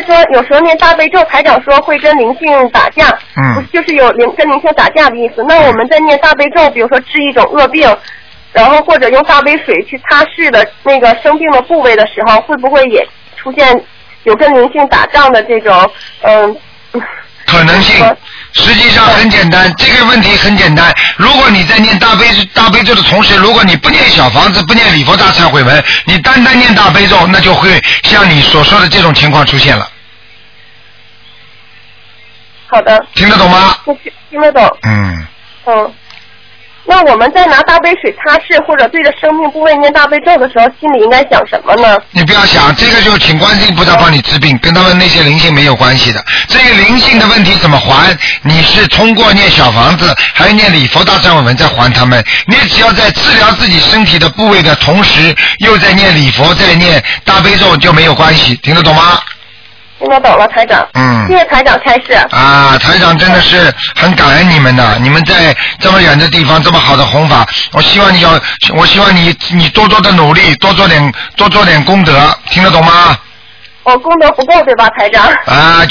说有时候念大悲咒，台长说会跟灵性打架，就是有跟灵性打架的意思。那我们在念大悲咒，比如说治一种恶病，然后或者用大杯水去擦拭的那个生病的部位的时候，会不会也出现有跟灵性打仗的这种可能性？实际上很简单，这个问题很简单。如果你在念大悲咒的同时，如果你不念小房子，不念礼佛大忏悔文，你单单念大悲咒，那就会像你所说的这种情况出现了。 好的。 听得懂吗？ 听得懂。那我们在拿大杯水擦拭或者对着生命部位念大悲咒的时候，心里应该想什么呢？ 你不要想，这个就请观世音菩萨帮你治病，跟他们那些灵性没有关系的。这个灵性的问题怎么还？你是通过念小房子，还有念礼佛大忏悔文在还他们。你只要在治疗自己身体的部位的同时，又在念礼佛，在念大悲咒，就没有关系。听得懂吗？ 听得懂了，台长。谢谢台长开示。 台长真的是很感恩你们的，你们在这么远的地方，这么好的弘法，我希望你多多的努力，多做点功德，听得懂吗？ 功德不够对吧，台长？